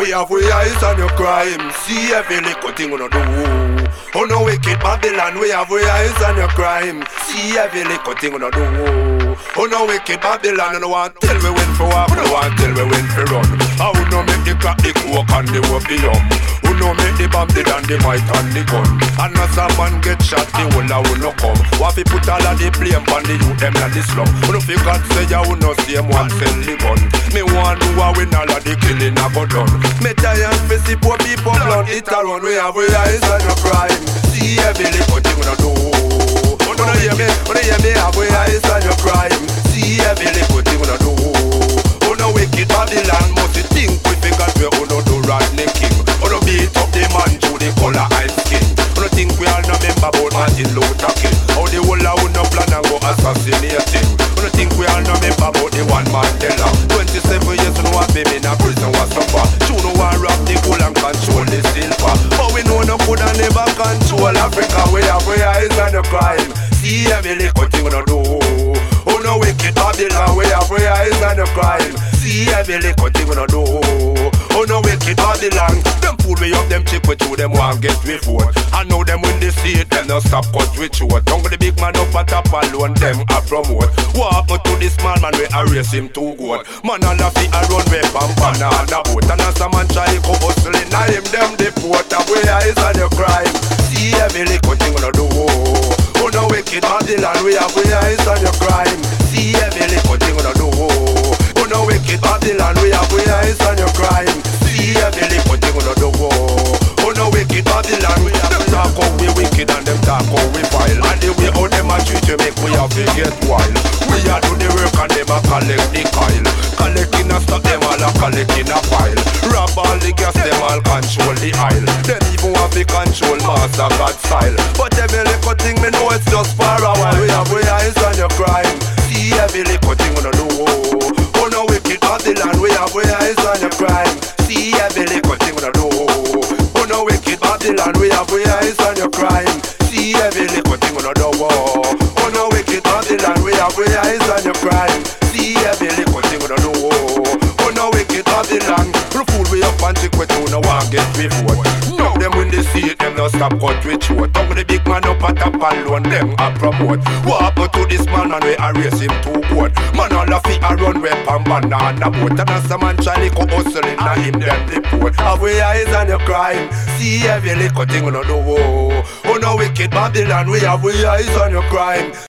We have we eyes on your crime. See every little thing we no do. Oh no wicked Babylon, we have we eyes on your crime. See every little thing we no do. Oh no wicked Babylon, no want tell we win for war, no want tell we win for run. I would no make the crack, the coke and the opium. Who no make the bomb, the dynamite and the gun. And as a man get shot, the whole a will no come. What if put all of the blame on the youth, them and the slum. Who no feel God say ya will no see him one sell the gun. Me want to win all of the killing a go done. Me giant face the poor people blood it a run. We have we eyes on your crime. See every little thing we no do. Oh no hear me, have we eyes on your crime. See every little thing we no do. Oh no wicked Babylon must think we figure we oh no do Rodney King. Oh no beat up the man to the color and skin. Oh no think we all no remember about Martin Luther King. How the whole of no plan and go assassinate him. Oh no think we all no remember about the one Mandela. 27 years no one baby in a prison was suffer. You know one rob the gold and control the silver. But we know no could and never control Africa. We have we eyes on the crime. See every little thing we no do. Oh no wicked Babylon, we have we eyes on the crime. See every little thing we no do. Oh no wicked Babylon, them fool me up, them chick with you, them want get with vote. I know them when they see it, them no stop cut with you. Don't go the big man up at top alone, them a promote. What happened to this small man, we erase him too good. Man all of it a run way from banana boat. And as a man try to hustling, I him them deport. And we eyes on the crime. See every little thing we no do. Oh no wicked Babylon, we have we eyes on your crime. See every little thing we no do. Oh no wicked Babylon, we have we eyes on your crime. See every little thing we no do. Oh no wicked Babylon, them talk how we wicked and them talk how we vile. And the way how them a treat you make we have to get wild. We a do the work and them a collect the coil. Collecting a stock, them all a collecting a pile. Rob all the gas, them all control the aisle. Them even want to control master God style. But every little thing me know it's just for a while. We have we eyes on your crime. See every little thing we no do. Oh no wicked Babylon, we have we eyes on your crime. See every little thing we no do. Oh no wicked Babylon, we have we eyes on your crime. See every little thing we no do. Oh no wicked Babylon, we have we eyes on your crime. See every little thing we no do. Oh no wicked Babylon, the fool we up and chick with you no one get with vote. Now them when they see it, them no stop cut with you. Don't the big man up at top alone, them a promote. What happened to this man and we erase him too good. Man all of it a run way from banana boat. And as a man try to go hustling, now him them deport. Have we eyes on your crime. See every little thing we no do. Oh no wicked Babylon, we have we eyes on your crime.